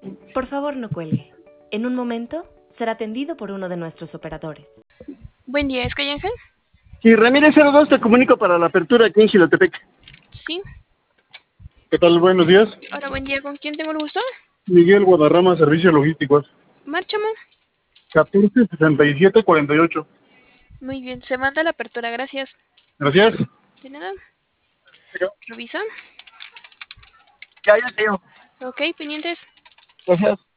Por favor, no cuelgue. En un momento será atendido por uno de nuestros operadores. Buen día, ¿es Calle Ángel? Sí, Ramírez 02, te comunico para la apertura aquí en Xilotepec. Sí. ¿Qué tal? Buenos días. Hola, buen día, ¿con quién tengo el gusto? Miguel Guadarrama, Servicios Logísticos. Márchame. 146748. Muy bien, se manda la apertura, gracias. Gracias. De nada. Revisa. Ya, tío. Ok, pendientes. Gracias.